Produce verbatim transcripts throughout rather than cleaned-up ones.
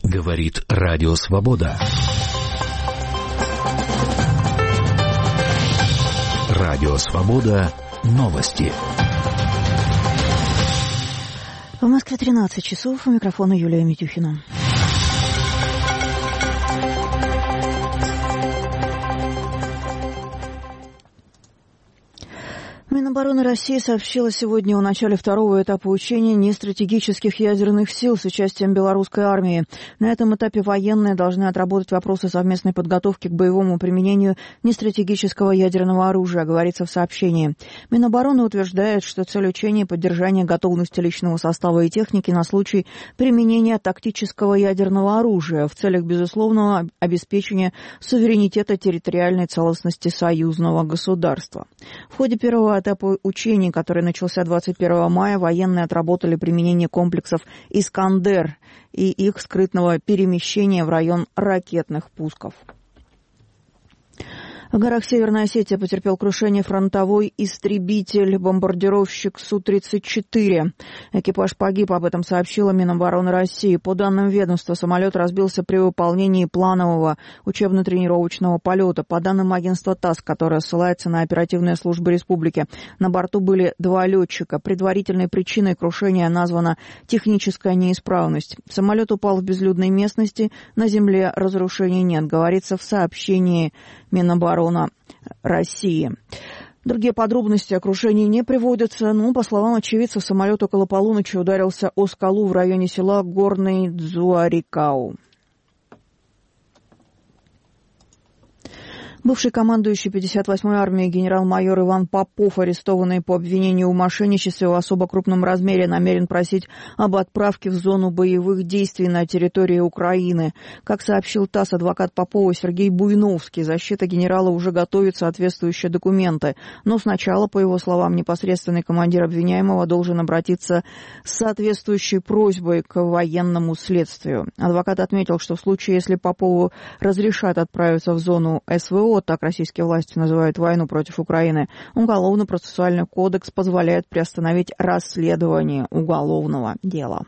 Говорит Радио Свобода. Радио Свобода. Новости. В Москве тринадцать часов. У микрофона Юлия Митюхина. Минобороны России сообщила сегодня о начале второго этапа учения нестратегических ядерных сил с участием белорусской армии. На этом этапе военные должны отработать вопросы совместной подготовки к боевому применению нестратегического ядерного оружия, говорится в сообщении. Минобороны утверждает, что цель учения – поддержание готовности личного состава и техники на случай применения тактического ядерного оружия в целях безусловного обеспечения суверенитета территориальной целостности союзного государства. В ходе первого этапа учений, который начался двадцать первого мая, военные отработали применение комплексов «Искандер» и их скрытного перемещения в район ракетных пусков. В горах Северной Осетии потерпел крушение фронтовой истребитель-бомбардировщик Су тридцать четыре. Экипаж погиб, об этом сообщила Минобороны России. По данным ведомства, самолет разбился при выполнении планового учебно-тренировочного полета. По данным агентства ТАСС, которое ссылается на оперативные службы республики, на борту были два летчика. Предварительной причиной крушения названа техническая неисправность. Самолет упал в безлюдной местности, на земле разрушений нет, говорится в сообщении Минобороны России. Другие подробности о крушении не приводятся, но, по словам очевидцев, самолет около полуночи ударился о скалу в районе села Горный Дзуарикау. Бывший командующий пятьдесят восьмой армией генерал-майор Иван Попов, арестованный по обвинению в мошенничестве в особо крупном размере, намерен просить об отправке в зону боевых действий на территории Украины. Как сообщил ТАСС, адвокат Попова Сергей Буйновский, защита генерала уже готовит соответствующие документы. Но сначала, по его словам, непосредственный командир обвиняемого должен обратиться с соответствующей просьбой к военному следствию. Адвокат отметил, что в случае, если Попову разрешат отправиться в зону СВО, так российские власти называют войну против Украины, Уголовно-процессуальный кодекс позволяет приостановить расследование уголовного дела.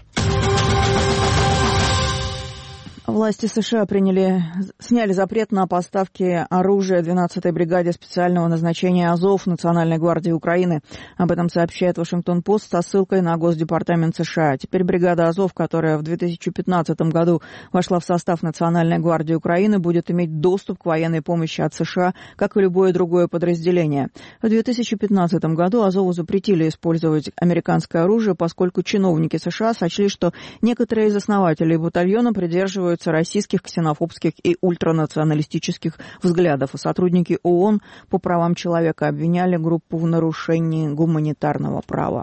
Власти США приняли, сняли запрет на поставки оружия двенадцатой бригаде специального назначения «Азов» Национальной гвардии Украины. Об этом сообщает Вашингтон-Пост со ссылкой на Госдепартамент США. Теперь бригада «Азов», которая в две тысячи пятнадцатом году вошла в состав Национальной гвардии Украины, будет иметь доступ к военной помощи от США, как и любое другое подразделение. В две тысячи пятнадцатом году «Азову» запретили использовать американское оружие, поскольку чиновники США сочли, что некоторые из основателей батальона придерживаются российских ксенофобских и ультранационалистических взглядов, и сотрудники ООН по правам человека обвиняли группу в нарушении гуманитарного права.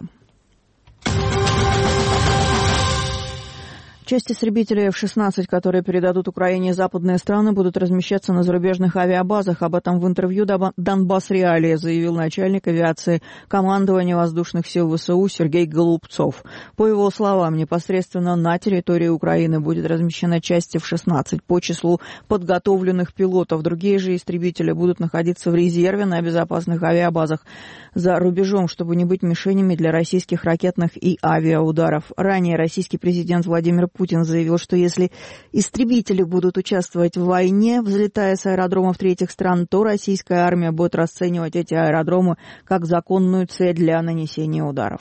Части истребителей эф шестнадцать, которые передадут Украине западные страны, будут размещаться на зарубежных авиабазах. Об этом в интервью «Донбасс Реалии» заявил начальник авиации командования воздушных сил ВСУ Сергей Голубцов. По его словам, непосредственно на территории Украины будет размещена часть эф шестнадцать по числу подготовленных пилотов. Другие же истребители будут находиться в резерве на безопасных авиабазах за рубежом, чтобы не быть мишенями для российских ракетных и авиаударов. Ранее российский президент Владимир Путин заявил, что если истребители будут участвовать в войне, взлетая с аэродромов третьих стран, то российская армия будет расценивать эти аэродромы как законную цель для нанесения ударов.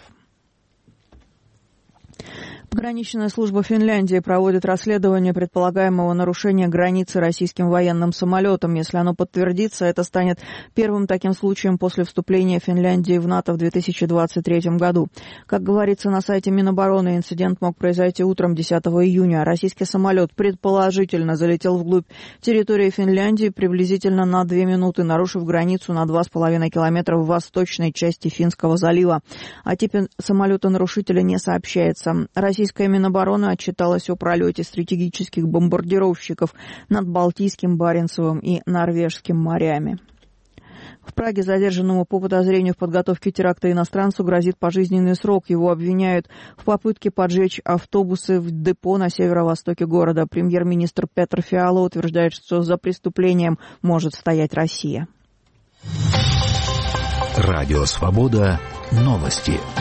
Пограничная служба Финляндии проводит расследование предполагаемого нарушения границы российским военным самолетом. Если оно подтвердится, это станет первым таким случаем после вступления Финляндии в НАТО в две тысячи двадцать третьем году. Как говорится на сайте Минобороны, инцидент мог произойти утром десятого июня. Российский самолет предположительно залетел вглубь территории Финляндии приблизительно на две минуты, нарушив границу на два с половиной километра в восточной части Финского залива. О типе самолета-нарушителя не сообщается. Российская Минобороны отчиталась о пролете стратегических бомбардировщиков над Балтийским, Баренцевым и Норвежским морями. В Праге задержанному по подозрению в подготовке теракта иностранцу грозит пожизненный срок. Его обвиняют в попытке поджечь автобусы в депо на северо-востоке города. Премьер-министр Петр Фиала утверждает, что за преступлением может стоять Россия. Радио «Свобода». Новости.